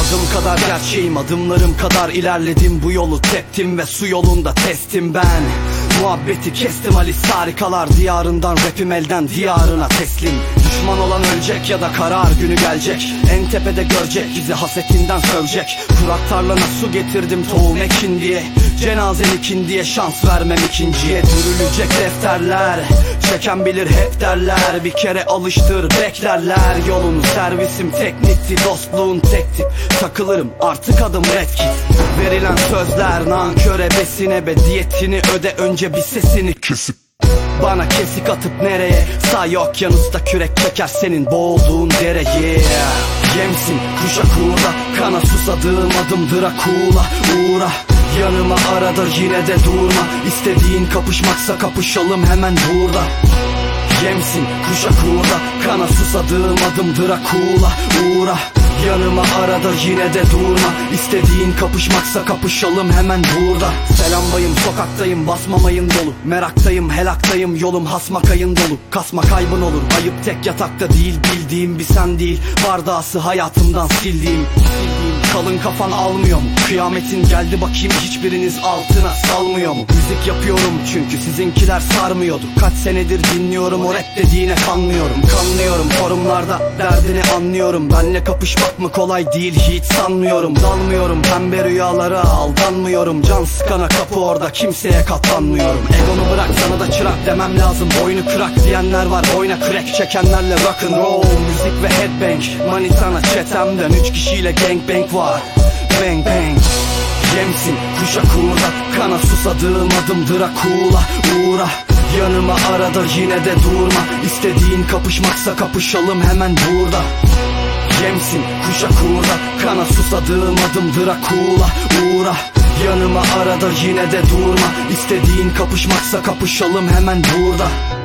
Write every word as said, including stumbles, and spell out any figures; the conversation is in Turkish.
Adım kadar gerçeğim, adımlarım kadar ilerledim. Bu yolu teptim ve su yolunda testim ben. Muhabbeti kestim Alice harikalar diyarından, rapim elden diyarına teslim. Düşman olan ölecek ya da karar günü gelecek. En tepede görecek bizi, hasetinden sövecek. Kurak tarlana su getirdim tohum ekin diye. Cenazen ikin diye şans vermem ikinciye. Dürülecek defterler, çeken bilir hep derler. Bir kere alıştır beklerler yolunu. Servisim teknikti, dostluğun tekti. Takılırım artık adım red kit. Verilen sözler nanköre besine be. Diyetini öde önce bir sesini kesip. Bana kesik atıp nereye? Say okyanusta kürek çeker senin boğulduğun dereye. Yemsin kuşak uğra, kana susadığım adımdır akula. Uğra yanıma arada yine de durma. İstediğin kapışmaksa kapışalım hemen burada. Yemsin kuşak uğra, kana susadığım adımdır akula. Uğra yanıma arada yine de durma. İstediğin kapışmaksa kapışalım hemen burada. Selam bayım, sokaktayım, basmamayın dolu. Meraktayım, helaktayım, yolum hasmakayın dolu. Kasma kaybın olur, ayıp tek yatakta değil. Bildiğim bir sen değil, bardağısı hayatımdan sildiğim. Kalın kafan almıyor mu? Kıyametin geldi bakayım, hiçbiriniz altına salmıyor mu? Müzik yapıyorum çünkü sizinkiler sarmıyordu. Kaç senedir dinliyorum o rap dediğine kanmıyorum. Kanlıyorum forumlarda derdini anlıyorum. Benle kapışmak mı kolay değil hiç sanmıyorum. Dalmıyorum pembe rüyalara, aldanmıyorum. Can sıkana kapı orada, kimseye katlanmıyorum. Egonu bırak, sana da çırak demem lazım. Boynu kırak diyenler var, boyna crack çekenlerle rock'n'roll. Müzik ve headbang, manitana çetemden üç kişiyle gangbang var. Bang bang. Yemsin kuşak uğra, kana susadığım adımdır akula. Uğra yanıma arada yine de durma. İstediğin kapışmaksa kapışalım hemen burada. Yemsin kuşak uğra, kana susadığım adımdır akula. Uğra yanıma arada yine de durma. İstediğin kapışmaksa kapışalım hemen burada.